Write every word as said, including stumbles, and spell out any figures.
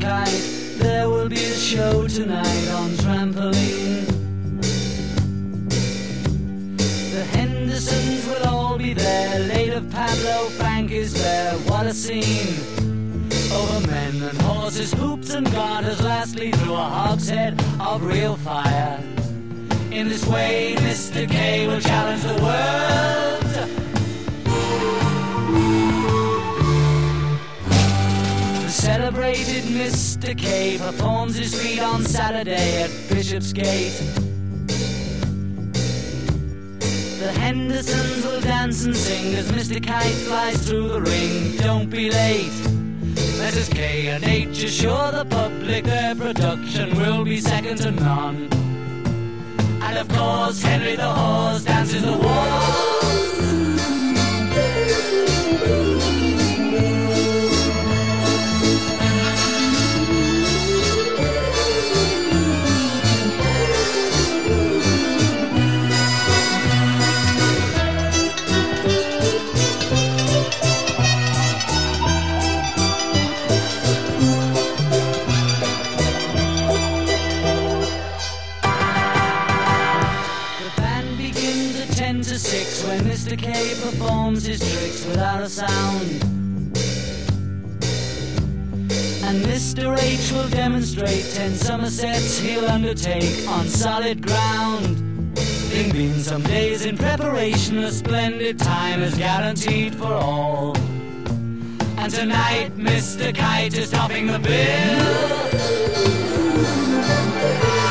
Kite. There will be a show tonight on trampoline. The Hendersons will all be there. Late of Pablo Frank is there. What a scene! Over men and horses, hoops and garters, lastly through a hogshead of real fire. In this way, Mister K will challenge the world. The celebrated Mister K performs his feat on Saturday at Bishopsgate. The Hendersons will dance and sing as Mister Kite flies through the ring. Don't be late. Missus K and H assure the public their production will be second to none. And of course Henry the Horse dances the waltz. To six when Mister K performs his tricks without a sound, and Mister H will demonstrate ten Somersets he'll undertake on solid ground. Having been some days in preparation, a splendid time is guaranteed for all. And tonight Mister Kite is topping the bill.